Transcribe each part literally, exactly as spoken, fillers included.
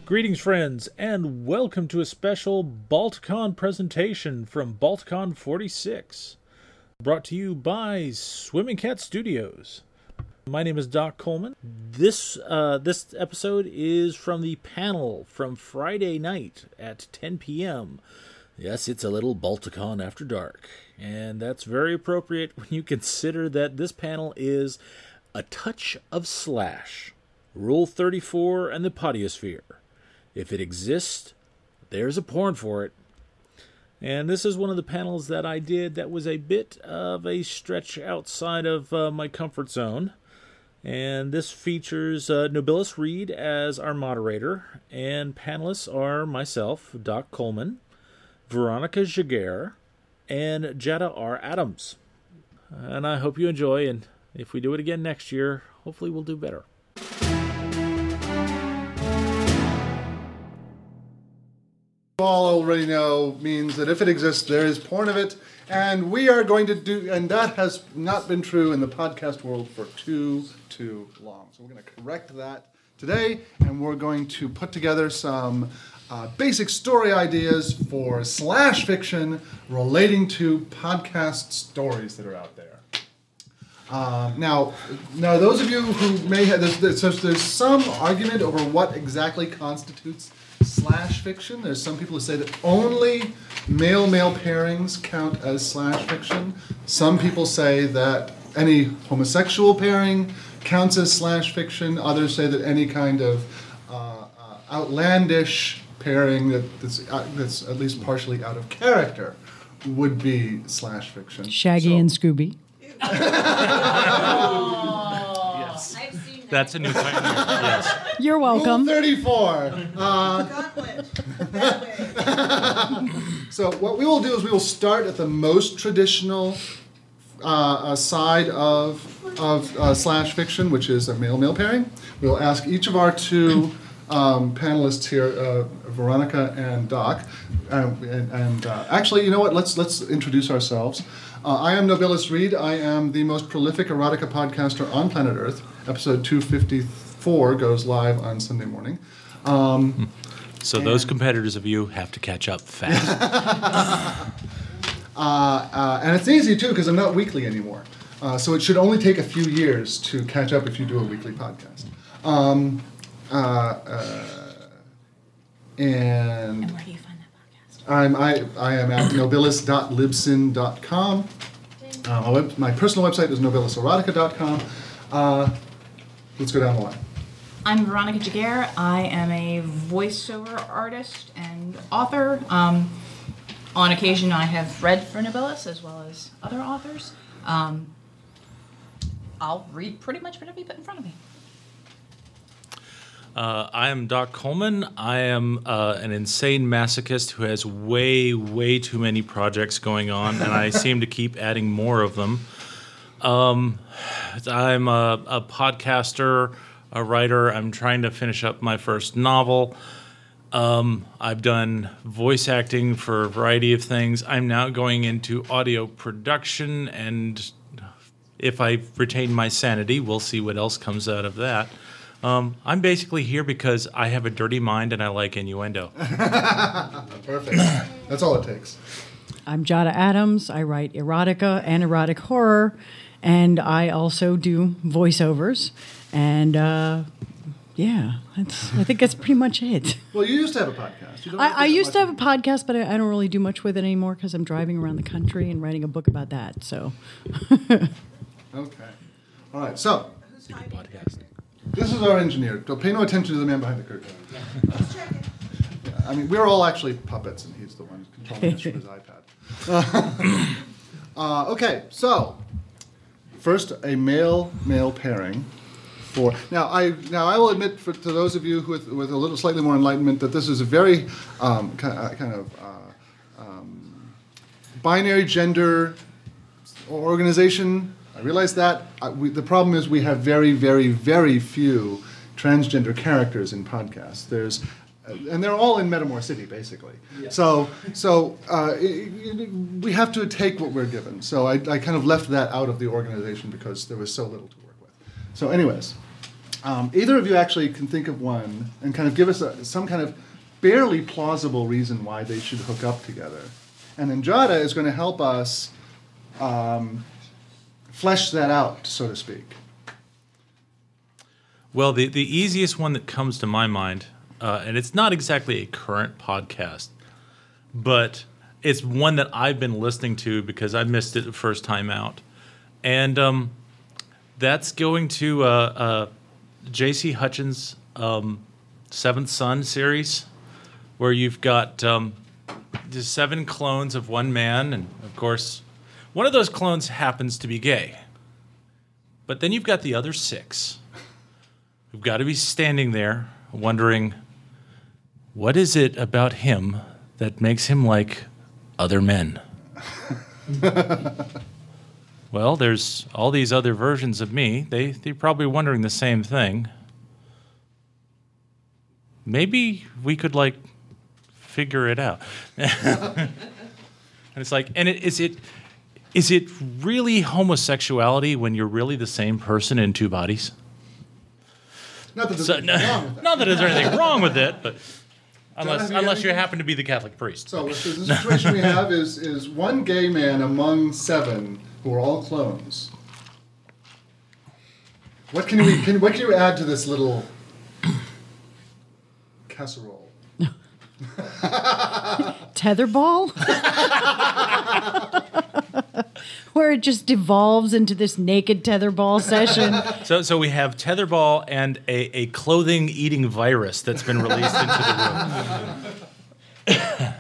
Greetings, friends, and welcome to a special BaltCon presentation from BaltCon forty-six, brought to you by Swimming Cat Studios. My name is Doc Coleman. This uh, this episode is from the panel from Friday night at ten p.m. Yes, it's a little BaltCon after dark, and that's very appropriate when you consider that this panel is A Touch of Slash, Rule thirty-four and the Podiosphere. If it exists, there's a porn for it. And this is one of the panels that I did that was a bit of a stretch outside of uh, my comfort zone. And this features uh, Nobilis Reed as our moderator, and panelists are myself, Doc Coleman, Veronica Jaguar, and Jada R. Adams. And I hope you enjoy, and if we do it again next year, hopefully we'll do better. All already know means that if it exists, there is porn of it, and we are going to do, and that has not been true in the podcast world for too, too long. So we're going to correct that today, and we're going to put together some uh, basic story ideas for slash fiction relating to podcast stories that are out there. Uh, now, now, those of you who may have, there's, there's, there's some argument over what exactly constitutes slash fiction. There's some people who say that only male-male pairings count as slash fiction. Some people say that any homosexual pairing counts as slash fiction. Others say that any kind of uh, uh, outlandish pairing that, that's, uh, that's at least partially out of character would be slash fiction. Shaggy so, and Scooby. Yes. I've seen that. That's a new title. Yes. You're welcome. Rule thirty-four. Uh, so what we will do is we will start at the most traditional uh, side of of uh, slash fiction, which is a male-male pairing. We will ask each of our two um, panelists here, uh, Veronica and Doc, uh, and, and uh, actually, you know what? Let's let's introduce ourselves. Uh, I am Nobilis Reed. I am the most prolific erotica podcaster on planet Earth. Episode two fifty-four goes live on Sunday morning. Um, so those competitors of you have to catch up fast. uh, uh, and it's easy, too, because I'm not weekly anymore. Uh, so it should only take a few years to catch up if you do a weekly podcast. Um, uh, uh, and... And where do you find that podcast? I'm, I, I am at nobilis dot libsyn dot com. Uh, my, web, my personal website is nobilis erotica dot com. Uh, let's go down the line. I'm Veronica Jaguar. I am a voiceover artist and author. Um, on occasion, I have read for Nobilis as well as other authors. Um, I'll read pretty much whatever you put in front of me. Uh, I am Doc Coleman. I am uh, an insane masochist who has way, way too many projects going on, and I seem to keep adding more of them. Um, I'm a, a podcaster, a writer. I'm trying to finish up my first novel. Um, I've done voice acting for a variety of things. I'm now going into audio production, and if I retain my sanity, we'll see what else comes out of that. Um, I'm basically here because I have a dirty mind and I like innuendo. Perfect. That's all it takes. I'm Jada Adams. I write erotica and erotic horror, and I also do voiceovers. And uh, yeah, that's, I think that's pretty much it. Well, you used to have a podcast. You don't I, I used to have a podcast, but I, I don't really do much with it anymore because I'm driving around the country and writing a book about that. So. Okay. All right. So. Who's hiding? Podcast. This is our engineer. Don't pay no attention to the man behind the curtain. Let's check it. Yeah, I mean, we're all actually puppets, and he's the one controlling us from his iPad. uh, okay, so first, a male-male pairing. For now, I now I will admit for, to those of you who with, with a little slightly more enlightenment that this is a very um, kind, of, kind of uh, um, binary gender organization. I realize that. I, we, the problem is we have very, very, very few transgender characters in podcasts. There's, uh, and they're all in Metamor City, basically. Yeah. So, so uh, it, it, we have to take what we're given. So I, I kind of left that out of the organization because there was so little to work with. So anyways, Um, either of you actually can think of one and kind of give us a, some kind of barely plausible reason why they should hook up together. And Andrada is going to help us um, flesh that out, so to speak. Well, the, the easiest one that comes to my mind, uh, and it's not exactly a current podcast, but it's one that I've been listening to because I missed it the first time out. And um, that's going to uh, uh, J C Hutchins' um, Seventh Son series, where you've got um, the seven clones of one man, and of course, one of those clones happens to be gay. But then you've got the other six who've got to be standing there wondering, what is it about him that makes him like other men? Well, there's all these other versions of me. They, they're probably wondering the same thing. Maybe we could, like, figure it out. And it's like, and it, is it is it really homosexuality when you're really the same person in two bodies? Not that there's So, anything wrong with that. not that there's anything wrong with it, but unless have you unless you anything? happen to be the Catholic priest. So the situation we have is is one gay man among seven who are all clones. What can we can what can you add to this little casserole? Tetherball? Where it just devolves into this naked tetherball session. So so we have tetherball and a, a clothing eating virus that's been released into the room.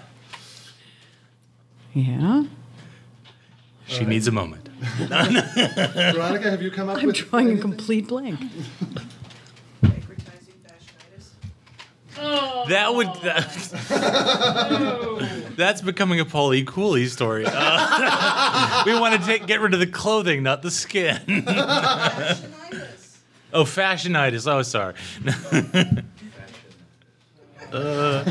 Yeah. She needs a moment. Veronica, have you come up I'm with drawing a anything? complete blank. That would that, that's becoming a Paulie Cooley story. Uh, we want to take get rid of the clothing, not the skin. Oh, fashionitis. Oh, sorry. uh,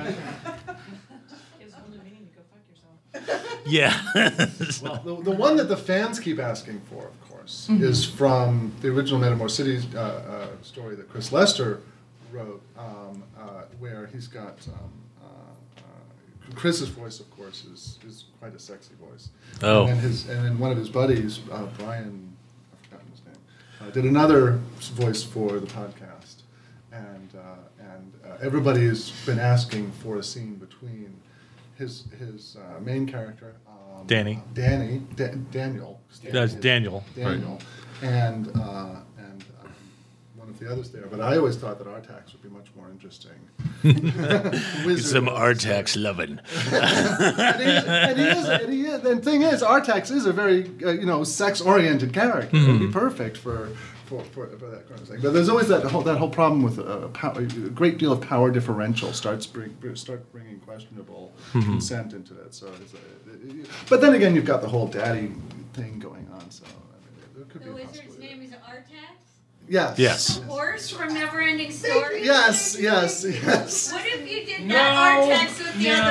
yeah. Well, the, the one that the fans keep asking for, of course, is from the original Metamore City uh, uh, story that Chris Lester wrote, um, uh, where he's got um, uh, uh, Chris's voice, of course, is, is quite a sexy voice. Oh. And his and then one of his buddies, uh, Brian, I've forgotten his name, uh, did another voice for the podcast, and uh, and uh, everybody has been asking for a scene between his his uh, main character, um, Danny. uh, Danny, Da- Daniel. That's Daniel. Daniel, and uh, and um, one of the others there. But I always thought that Artax would be much more interesting. Wizard Some of- Artax loving. and he, and he is, and he is, and thing is, Artax is a very uh, you know sex-oriented character. It would be perfect for, for, for, for that kind of thing. But there's always that whole that whole problem with a, pow- a great deal of power differential starts bring, start bringing questionable consent into it. So, it's a, it, it, but then again, you've got the whole daddy thing going on. So, I mean, there could The be a wizard's possibility. name is Artax? Yes. Yes. The horse from Neverending Story? Yes. Yes. Yes. What if you did that Artax with the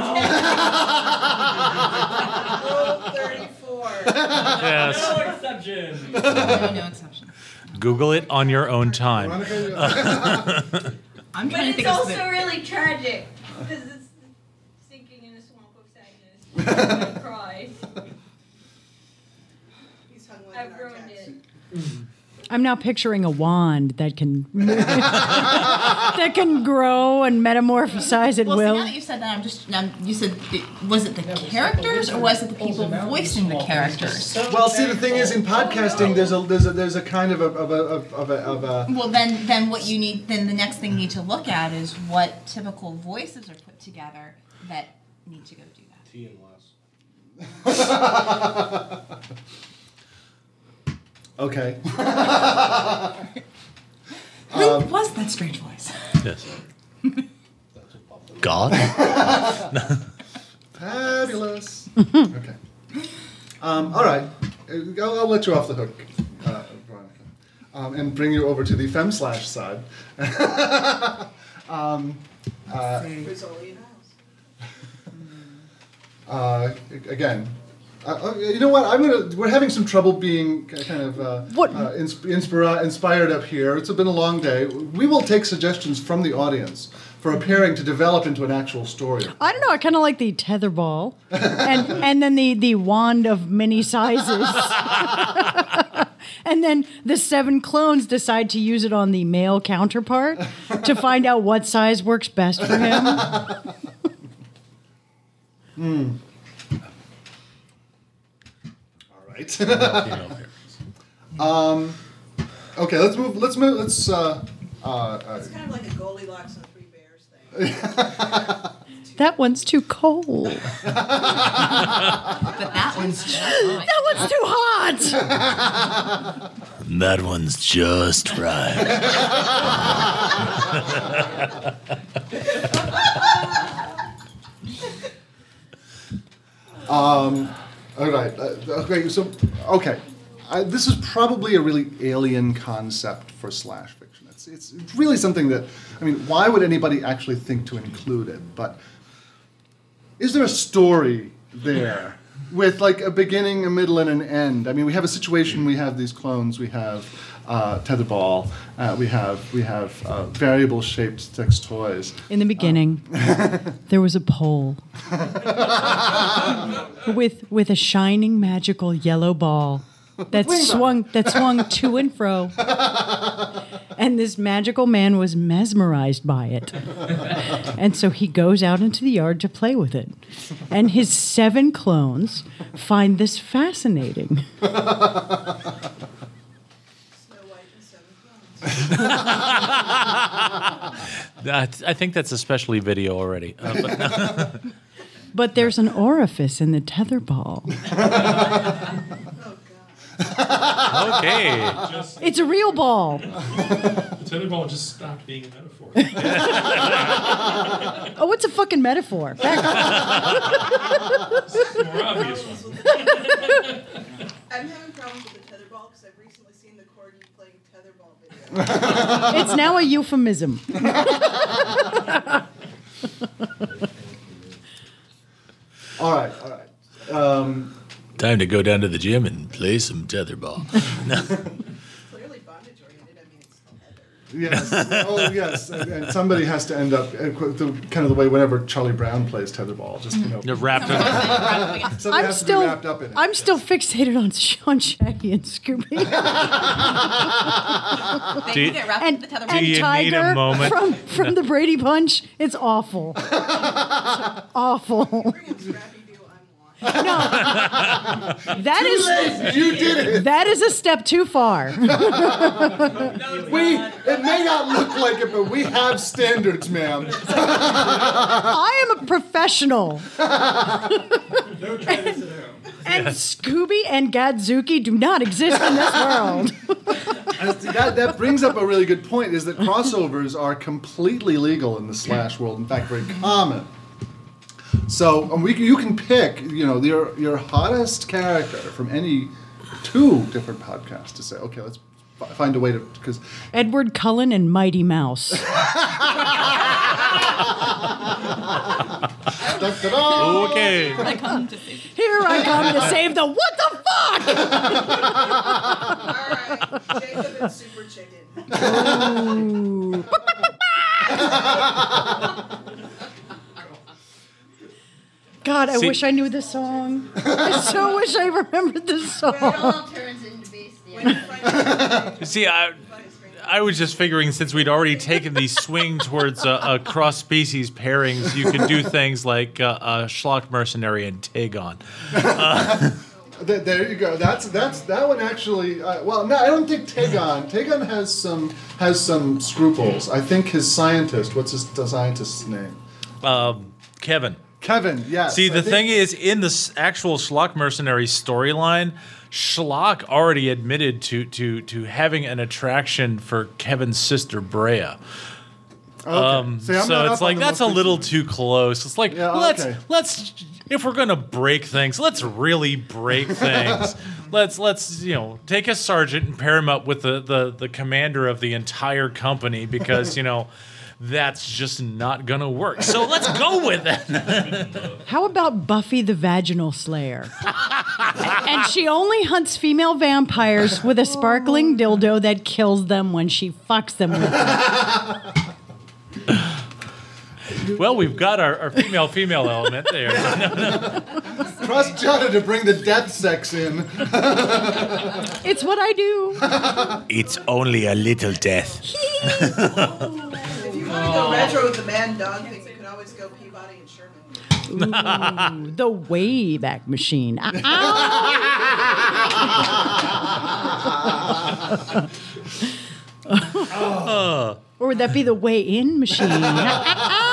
other? Rule thirty-four. Yes. Exception. No, no exception. Google it on your own time. Veronica, I'm But trying to it's think of also the, really tragic because it's sinking in a swamp of sadness. I'm gonna cry. I've ruined it. I'm now picturing a wand that can that can grow and metamorphosize at well, see, now will. that you said that, I'm just. Now, you said, the, was it the characters or was it the people voicing the characters? well, see, the thing is, in podcasting, there's a there's a there's a kind of a of a of a, of a, of a Well, then, then what you need, then the next thing you need to look at is what typical voices are put together that need to go do that. T and less. okay. Who was that strange voice? Yes. God? Fabulous. Okay. Um, all right. Uh, I'll, I'll let you off the hook, uh, Veronica, um, and bring you over to the fem slash side. um, uh, uh, again, Uh, you know what? I'm gonna. We're having some trouble being kind of uh, What? Uh, insp- inspira- inspired up here. It's been a long day. We will take suggestions from the audience for a pairing to develop into an actual story. I don't know. I kind of like the tetherball, and and then the the wand of many sizes, and then the seven clones decide to use it on the male counterpart to find out what size works best for him. Hmm. All right. um. Okay. Let's move. Let's move. Let's. Uh, uh, uh, It's kind of like a Goldilocks and the Three Bears thing. That one's too cold. But that one's just right. That one's too hot. That one's just right. Um, all right. Uh, okay. So, okay. I, this is probably a really alien concept for slash fiction. It's, it's really something that, I mean, why would anybody actually think to include it? But is there a story there with like a beginning, a middle, and an end? I mean, we have a situation. We have these clones. We have uh, tetherball. Uh, we have we have uh, variable-shaped sex toys. In the beginning, there was a pole with with a shining magical yellow ball that Wings on swung that swung to and fro, and this magical man was mesmerized by it, and so he goes out into the yard to play with it, and his seven clones find this fascinating. Snow White and Seven Clones. That- I think that's especially video already. Uh, but no. But there's an orifice in the tetherball. Oh, God. Okay. Just, It's a real ball. the tetherball just stopped being a metaphor. Oh, it's a fucking metaphor. Back off. It's the more obvious one. I'm having problems with the tetherball because I've recently seen the Corgi playing tetherball video. It's now a euphemism. All right. All right. Um, Time to go down to the gym and play some tetherball. Clearly bondage oriented. I mean, it's still Heather. Yes. Oh, yes. And, and somebody has to end up uh, qu- the, kind of the way whenever Charlie Brown plays tetherball. Just you know, You're wrapped in somebody I'm has still, to be wrapped up in it. I'm still fixated on Sean Shaggy and Scooby They Do you- can get wrapped and, in the tether. Do and you need a Tiger moment? from from the Brady Bunch. It's awful. It's awful. Bring him Scrappy Doo, I'm lost. No, that is You did it. that is a step too far. We. It may not look like it, but we have standards, ma'am. I am a professional. Don't try this at home. And Scooby and Gadzuki do not exist in this world. that that brings up a really good point. Is that crossovers are completely legal in the slash world. In fact, very common. So um, we can, you can pick, you know, your your hottest character from any two different podcasts to say, okay, let's f- find a way to because Edward Cullen and Mighty Mouse. Okay. I come to save you. Here I come to save the what the fuck? All right, Jacob and Super Chicken. Ooh. God, I See- wish I knew this song. I so wish I remembered this Where it song. all turns into bestiality. See, I, I was just figuring since we'd already taken the swing towards uh, uh, cross-species pairings, you could do things like uh, uh, Schlock Mercenary and Tagon. Th- there you go. That's that's that one actually. Uh, well, no, I don't think Tagon. Tagon has some has some scruples. I think his scientist. What's his the scientist's name? Um, Kevin. Kevin. Yes. See, I the think- thing is, in the s- actual Schlock Mercenary storyline, Schlock already admitted to, to, to having an attraction for Kevin's sister Brea. Okay. Um, See, I'm so not it's up on like the that's most a little recent- too close. It's like Yeah, let's okay. let's if we're gonna break things, let's really break things. let's let's you know take a sergeant and pair him up with the, the, the commander of the entire company because you know that's just not gonna work. So let's go with it. How about Buffy the Vaginal Slayer? And she only hunts female vampires with a sparkling dildo that kills them when she fucks them with it. Well, we've got our, our female female element there. Trust Jada to bring the death sex in. It's what I do. It's only a little death. If you want to go retro with the man dog thing, you can always go Peabody and Sherman. Ooh, the Wayback Machine. Ow. Oh. Or would that be the Way-In Machine? Ow.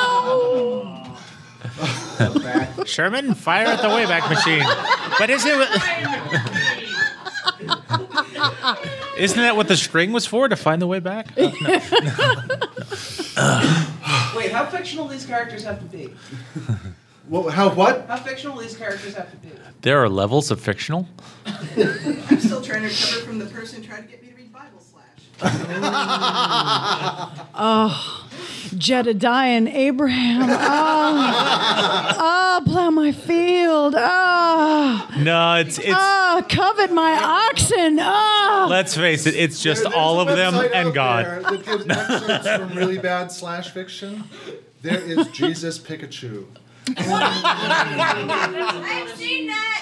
Sherman, fire at the Wayback Machine. But is it? Isn't that what the string was for, to find the way back? Uh, no. Wait, how fictional these characters have to be? Well, how what? How fictional these characters have to be? There are levels of fictional. I'm still trying to recover from the person who tried to get me to read Bible Slash. Oh, Jedediah and Abraham. Oh, oh, plow my field. Oh, No, it's it's. oh, covet my oxen. Oh. Let's face it, it's just There- there's all a of them website and out God. there that gives excerpts from really bad slash fiction. There is Jesus Pikachu. I've seen that.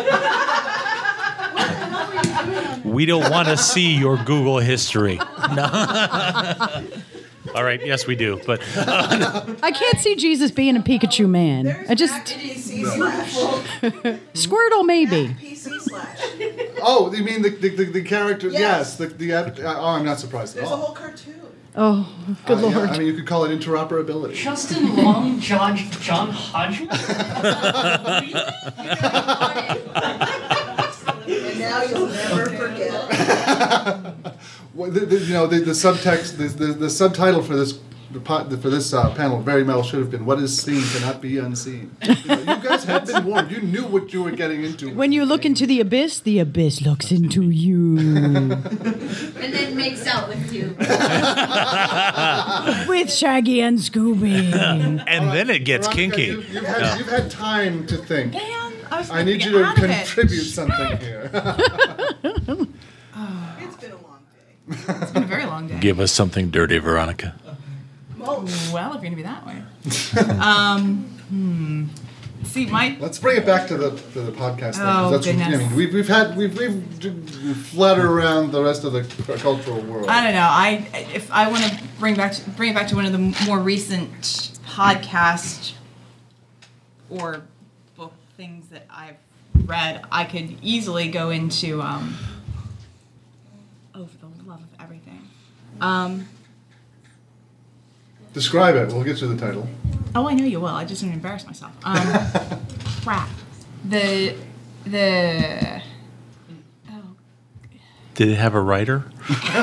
We don't want to see your Google history. No. All right, yes, we do. But I can't see Jesus being a Pikachu man. There's I just P C slash. Squirtle maybe. P C slash. Oh, you mean the the, the, the character? Yes. Yes. the the. Uh, oh, I'm not surprised at There's a all. whole cartoon. Oh, good Uh, yeah, lord. I mean, you could call it interoperability. Justin Long, John John Hodgman. And now you'll never forget. Well, the, the, you know, the, the subtext, the, the, the subtitle for this the po- for this uh, panel very well should have been "What is seen cannot be unseen." You know, you guys had been warned. You knew what you were getting into. When you look into the abyss, the abyss looks into you. And then makes out with you. With Shaggy and Scooby. and then it gets Veronica, kinky. You've, you've, had, you've had time to think. Man, I was I need gonna you get to out of it. contribute something here. It's been a long day. It's been a very long day. Give us something dirty, Veronica. Well, Well, if you're gonna be that way. um, hmm. See, my Let's bring it back to the to the podcast. Thing, 'cause Oh, that's, goodness. I mean, we've we've had we've we've fluttered around the rest of the cultural world. I don't know. I if I want to bring back to, bring it back to one of the more recent podcast or book things that I've read, I could easily go into um, oh, for the love of everything. Um, Describe it. We'll get you the title. oh, I know you will. I just didn't embarrass myself. Um, crap. The the oh. Did it have a writer? Two. Two.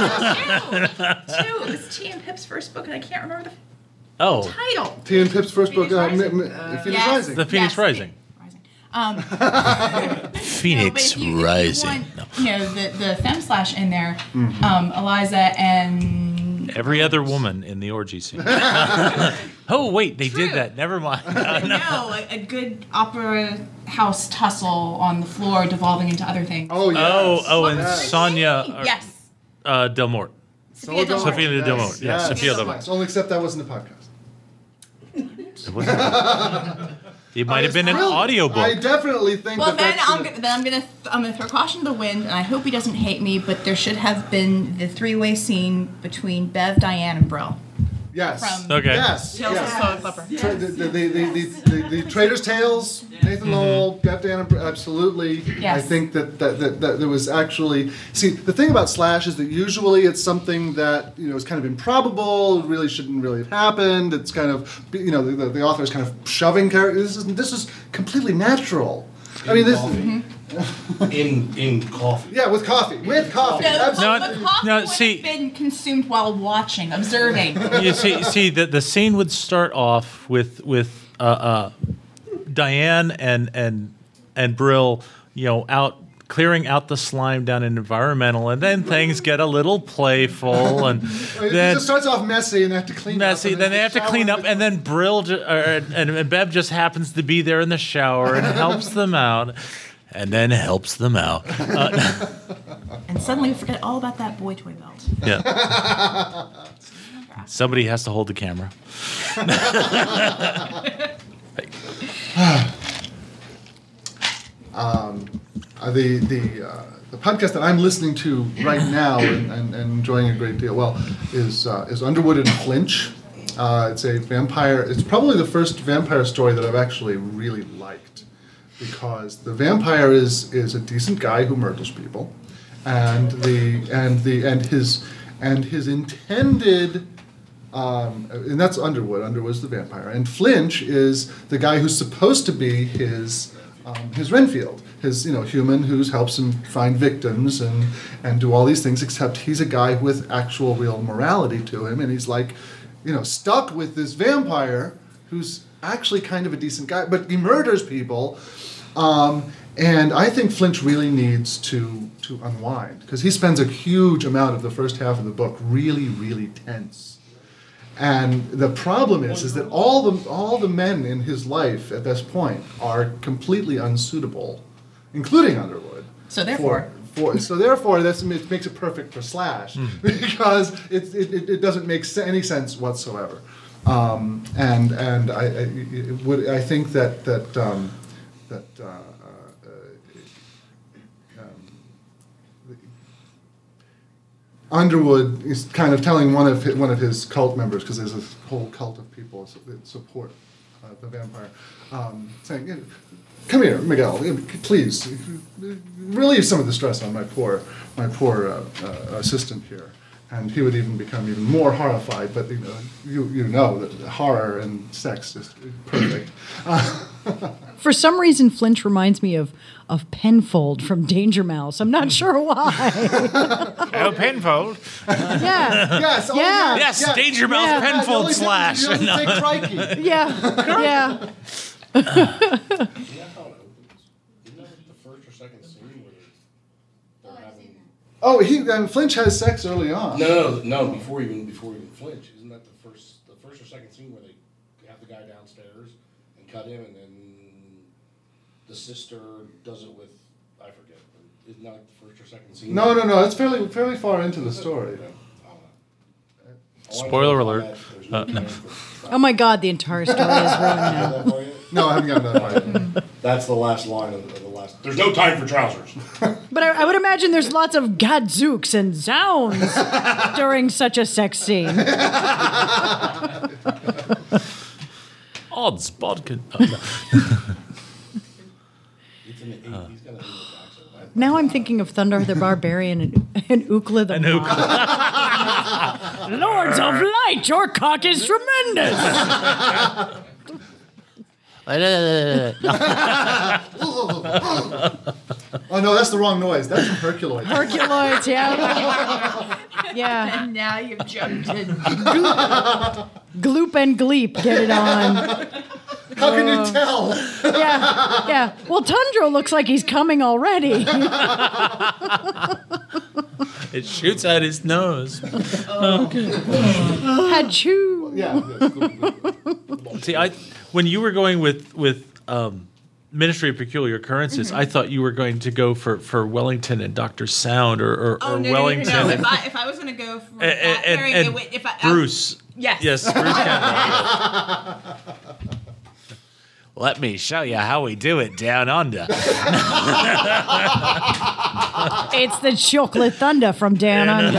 It was T and Pip's first book, and I can't remember the Oh, title. T and Pip's first book, uh, Phoenix Mi- Rising. Mi- Phoenix Yes. Rising. The Phoenix Yes, Rising. Rising. Um, Phoenix no, but if you, if you Rising. want, No. you know, the, the femme slash in there, um, Eliza and... Every other woman in the orgy scene. Oh, wait, they True. did that. Never mind. No, a, a good opera house tussle on the floor devolving into other things. Oh yes. Oh, oh, and Yes. Sonia uh, Yes. uh, Del Morte. Sophia Del Morte. Sophia Del Morte. Yeah, Yes. Sophia Del Morte. Yes. Only except that wasn't a podcast. It wasn't- It might have been an Really? audiobook. I definitely think Well, that then that's I'm gonna- gonna, then I'm gonna th- I'm gonna throw caution to the wind, and I hope he doesn't hate me. But there should have been the three-way scene between Bev, Diane, and Brill. Yes. From Okay. Yes. Tales yes. of Soul Clipper. Tra- the, the, the, the, the, the Trader's Tales, Nathan Lowell, Beth Dan, absolutely. Yes. I think that, that, that, that there was actually. See, the thing about Slash is that usually it's something that, you know, is kind of improbable, really shouldn't really have happened. It's kind of, you know, the, the author is kind of shoving characters. This is, this is completely natural. I mean, this. in in coffee. Yeah, with coffee. With coffee. No, Absolutely. the coffee no, would see- have been consumed while watching, observing. You see, see the the scene would start off with with uh, uh, Diane and and and Brill, you know, out clearing out the slime down in environmental, and then things get a little playful, and It then just starts off messy, and they have to clean messy. up. and Then they have to shower clean up, with- and then Brill ju- or, and, and Bev just happens to be there in the shower and helps them out, and then helps them out. Uh, And suddenly we forget all about that boy toy belt. yeah. Somebody has to hold the camera. um, uh, the the uh, the podcast that I'm listening to right now and, and, and enjoying a great deal well is uh, is Underwood and Flinch. Uh, it's a vampire. It's probably the first vampire story that I've actually really liked, because the vampire is is a decent guy who murders people, and the and the and his and his intended. Um, and that's Underwood. Underwood's the vampire, and Flinch is the guy who's supposed to be his um, his Renfield, his you know human who helps him find victims and and do all these things. Except he's a guy with actual real morality to him, and he's like, you know, stuck with this vampire who's actually kind of a decent guy, but he murders people. Um, and I think Flinch really needs to to unwind, because he spends a huge amount of the first half of the book really, really tense. And the problem is, is that all the all the men in his life at this point are completely unsuitable, including Underwood. So therefore, for, for so therefore, this it makes it perfect for Slash because it, it it doesn't make se- any sense whatsoever. Um, and and I I, it would I think that that um, that. Uh, Underwood is kind of telling one of his, one of his cult members, because there's a whole cult of people that support uh, the vampire, um, saying, "Come here, Miguel, please relieve some of the stress on my poor my poor uh, uh, assistant here." And he would even become even more horrified. But you know, you you know that horror and sex is perfect. Uh, For some reason, Flinch reminds me of, of Penfold from Danger Mouse. I'm not sure why. Oh, Penfold. yeah. yes, oh, Yeah. Yes, Yeah. Danger Mouse Yeah. Penfold the only slash. difference is he doesn't say crikey. Yeah. Yeah. Isn't that how it opens? Isn't that like the first or second scene where they're, they're having? Oh, he and Flinch has sex early on. No, no, no. Before even before even Flinch, isn't that the first the first or second scene where they have the guy downstairs and cut him, and then the sister does it with I forget. But isn't that like the first or second scene? No, no, no. It's fairly fairly far into the story. Spoiler alert. Uh, no. Oh my God, the entire story is ruined now. No, I haven't gotten that far yet. That's the last line of the, of the last. There's no time for trousers. But I, I would imagine there's lots of gadzooks and zounds during such a sex scene. Odds, bodkin. Oh, no. It's in the eight, he's got an English accent. I- Now I'm thinking of Thunder the Barbarian and, and Ookla the An Moth. Lords of Light, your cock is tremendous. Oh no, that's the wrong noise. That's from Herculoid. Herculoids, yeah. Yeah. and now you've jumped in. Gloop and Gleep, get it on. How can you tell? Yeah, yeah. Well, Tundra looks like he's coming already. It shoots at his nose. Achoo. Yeah. See, I when you were going with with um, Ministry of Peculiar Occurrences, I thought you were going to go for, for Wellington and Doctor Sound, or, or, Oh or no, Wellington no, no, no! and, If I if I was gonna go for and, that and, pairing, and it would, if I, Bruce. yes, Yes, Bruce Campbell. Let me show you how we do it down under. It's the chocolate thunder from down under.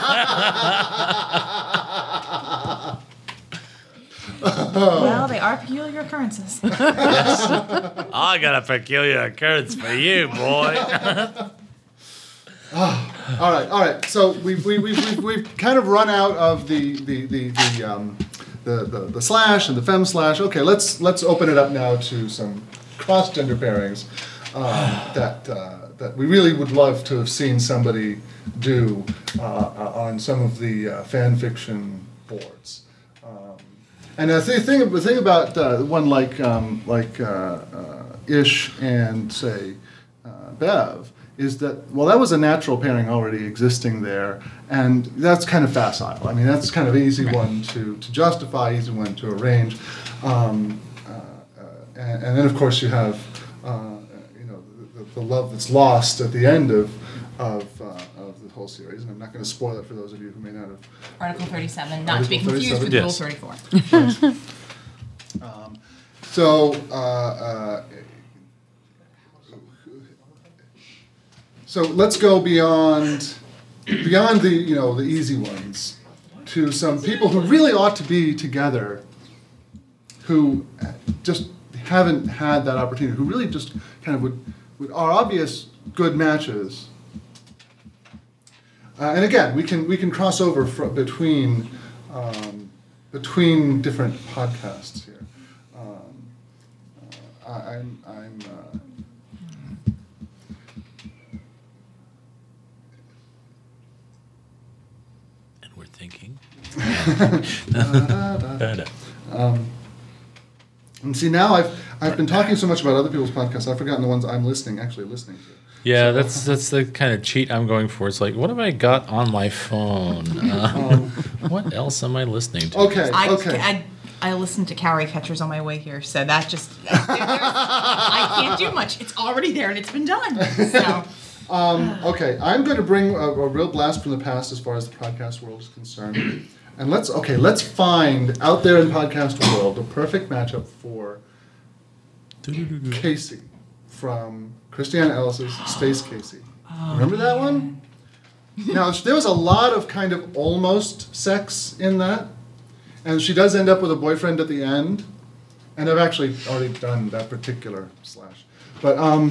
Well, they are peculiar occurrences. I got a peculiar occurrence for you, boy. All right, all right. So we've we, we've, we've we've kind of run out of the the the the um the, the, the slash and the femme slash. Okay, let's let's open it up now to some cross gender pairings um, that uh, that we really would love to have seen somebody do uh, uh, on some of the uh, fan fiction boards. Um, and the thing, thing the thing about uh, one like um, like uh, uh, Ish and say uh, Bev is that, well, that was a natural pairing already existing there, and that's kind of facile. I mean, that's kind of an easy one to, to justify, easy one to arrange. Um, uh, uh, and, and then, of course, you have uh, you know the, the love that's lost at the end of of, uh, of the whole series, and I'm not going to spoil it for those of you who may not have. Article thirty-seven, not to be Article confused with Yes. Rule thirty-four. Um, so, uh, uh, so let's go beyond beyond the you know the easy ones to some people who really ought to be together, who just haven't had that opportunity, who really just kind of would, would are obvious good matches. Uh, and again, we can we can cross over fr- between um, between different podcasts here. Um, uh, I, I'm I'm. Uh, And we're thinking. Da-da-da. Um, and see, now I've I've been talking so much about other people's podcasts, I've forgotten the ones I'm listening, actually listening to. Yeah, that's that's the kind of cheat I'm going for. It's like, what have I got on my phone? Um, what else am I listening to? Okay, I, okay. I, I listened to Carrie Catchers on my way here, so that just I can't do much. It's already there and it's been done. So Um, okay, I'm going to bring a, a real blast from the past as far as the podcast world is concerned, and let's okay, let's find out there in podcast world the perfect matchup for Casey from Christiane Ellis's Space Casey. Remember that one? Now there was a lot of kind of almost sex in that, and she does end up with a boyfriend at the end, and I've actually already done that particular slash, but um.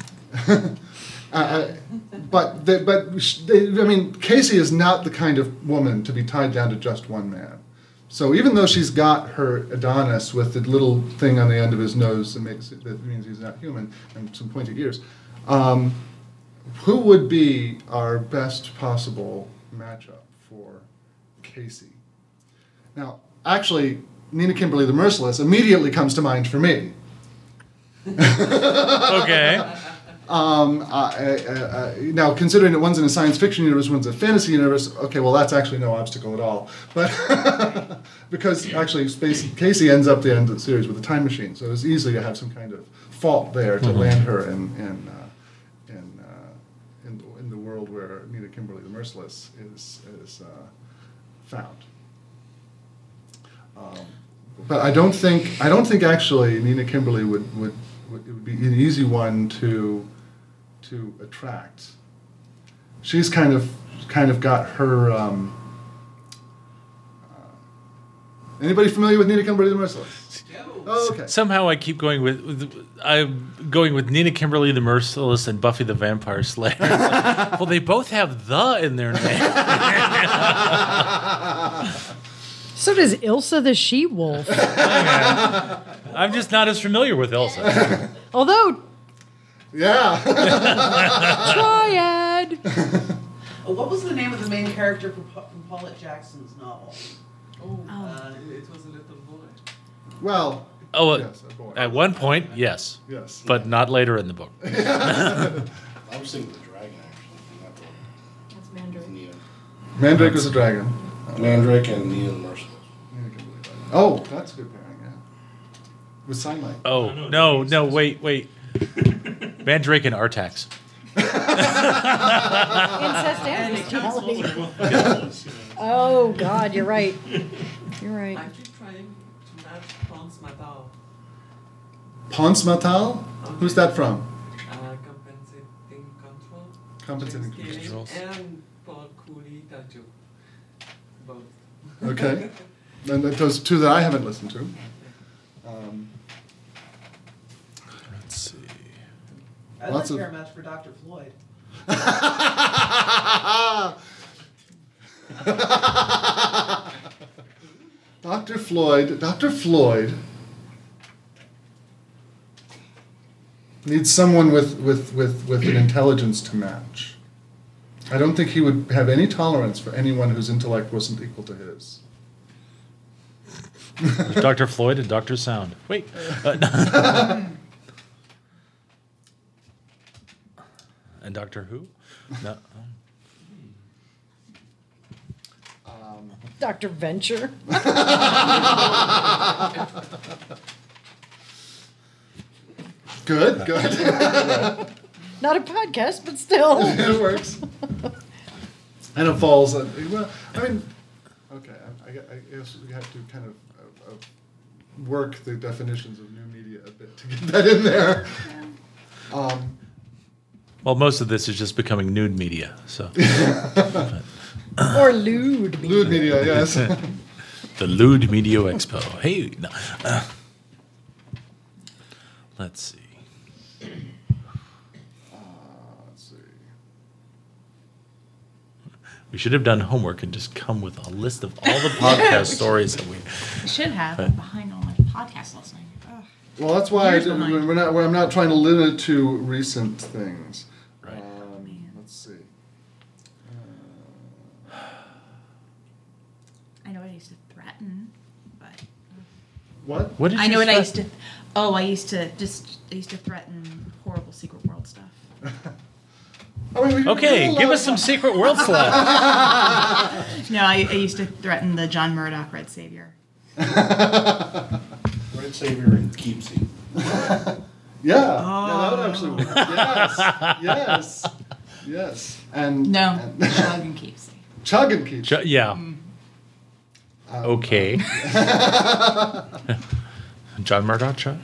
Uh, but the, but sh- they, I mean, Casey is not the kind of woman to be tied down to just one man. So even though she's got her Adonis with the little thing on the end of his nose that makes it, that means he's not human, and some pointy ears, um, who would be our best possible matchup for Casey? Now, actually, Nina Kimberly the Merciless immediately comes to mind for me. Okay. Um, uh, uh, uh, now, considering that one's in a science fiction universe, one's a fantasy universe, okay, well, that's actually no obstacle at all. But because actually, Space Casey ends up the end of the series with a time machine, so it's easy to have some kind of fault there to Mhm. land her in in uh, in, uh, in in the world where Nina Kimberly the Merciless is is uh, found. Um, but I don't think I don't think actually Nina Kimberly would would, would it would be an easy one to. to attract. She's kind of kind of got her. Um, uh, anybody familiar with Nina Kimberly the Merciless? Oh, okay. Somehow I keep going with, with I'm going with Nina Kimberly the Merciless and Buffy the Vampire Slayer. Well, they both have the in their name. So does Ilsa the she-wolf. I'm just not as familiar with Elsa. Although, yeah, triad. Oh, what was the name of the main character from, Pa- from Paulette Jackson's novel? Oh, uh, it was a little boy. Well, Oh, uh, yes, a boy. at one point, yes. Yes. But not later in the book. I was thinking the dragon, actually, from that book. that's Mandarin. Nina. Mandrake was a dragon. Mandrake and Nina the Merciless. Nina Kimberly. Oh, that's a good pairing. Yeah, with Sunlight. Oh, no, no, wait, wait. Mandrake and Artax. Incest and bestiality. Oh, God, you're right. You're right. I keep trying to match Pons Matal. Ponce Matal? Who's that from? Uh, compensating control. Compensating James Controls. Gillies and Paul Cooley Taju. Both. Okay. And those two that I haven't listened to. Um, Let's see. I'd Lots like of- her match for Doctor Floyd. Doctor Floyd, Doctor Floyd needs someone with, with, with, with an intelligence to match. I don't think he would have any tolerance for anyone whose intellect wasn't equal to his. There's Doctor Floyd and Doctor Sound. Wait. Uh, And Doctor Who? No. Um, Doctor Venture. Good, good. Not a podcast, but still. It works. And it falls. Uh, well, I mean, okay. I, I, I guess we have to kind of uh, uh, work the definitions of new media a bit to get that in there. Um, Well, most of this is just becoming nude media. So. Or lewd media. Lewd media, yes. The Lewd Media Expo. Hey, no. Uh, let's see. Uh, let's see. We should have done homework and just come with a list of all the podcast stories that we. I should have But- behind all my podcast listening. Ugh. Well, that's why I Years didn't, behind. we're not. We're, I'm not trying to limit it to recent things. Right. Um, Man. let's see. Uh, I know what I used to threaten, but what? What did I you know what I say? used to. Oh, I used to just. I used to threaten horrible Secret World stuff. I mean, we- Okay, we're give allowed- us some Secret World stuff. No, I, I used to threaten the John Murdoch Red Savior. Red Savior and Keepsy. Yeah, yeah, that would actually work. Yes, yes, yes. And No, and Chug and Keepsy. chug and keep. Ju- yeah. Um, Okay. John Murdoch? Chuck?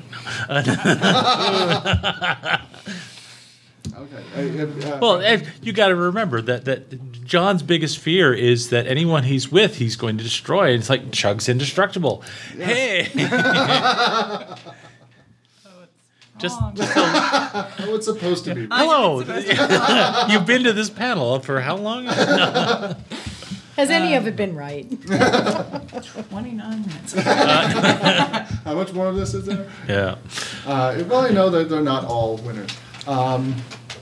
Okay. I- I- uh, Well, eh, you got to remember that, that John's biggest fear is that anyone he's with, he's going to destroy. It's like Chug's indestructible. Hey! just, Wrong. just a, how it's supposed to be. hello. You've been to this panel for how long? Has any of it been right? Twenty-nine minutes. How much more of this is there? Yeah. Uh, well, I know that they're not all winners. Um,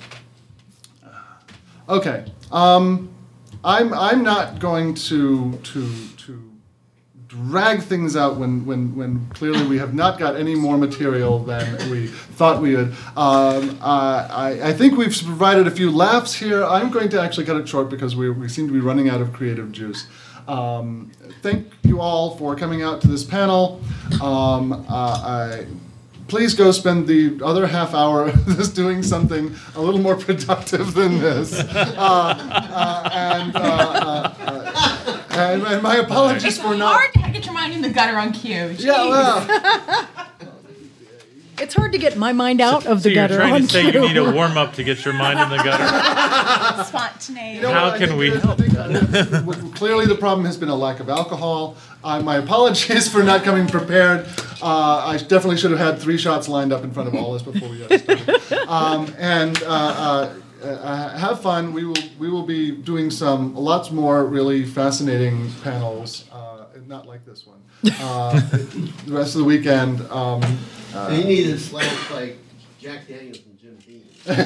okay. Um, I'm I'm not going to to to drag things out when, when, when clearly we have not got any more material than we thought we would. Um, uh, I, I think we've provided a few laughs here. I'm going to actually cut it short because we, we seem to be running out of creative juice. Um, thank you all for coming out to this panel. Um, uh, I, please go spend the other half hour of this doing something a little more productive than this. Uh, uh, and, uh, uh, uh, and, and my apologies It's for not. hard to get your mind in the gutter on cue. Jeez. Yeah, well, It's hard to get my mind out of So the you're gutter trying on to say you cue. need a warm up to get your mind in the gutter? Spontaneity. you know How what, I can think we it is- I help? think, uh, w- clearly, the problem has been a lack of alcohol. Uh, my apologies for not coming prepared. Uh, I definitely should have had three shots lined up in front of all this before we got started. Um, and uh, uh, uh, have fun. We will we will be doing some lots more really fascinating panels. Uh, not like this one. Uh, the rest of the weekend. Um, uh, He needed slash like Jack Daniels and Jim Beam.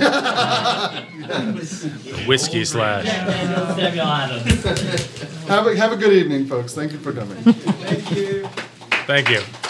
Whiskey slash. Samuel Adams. have a have a good evening, folks. Thank you for coming. Thank you. Thank you.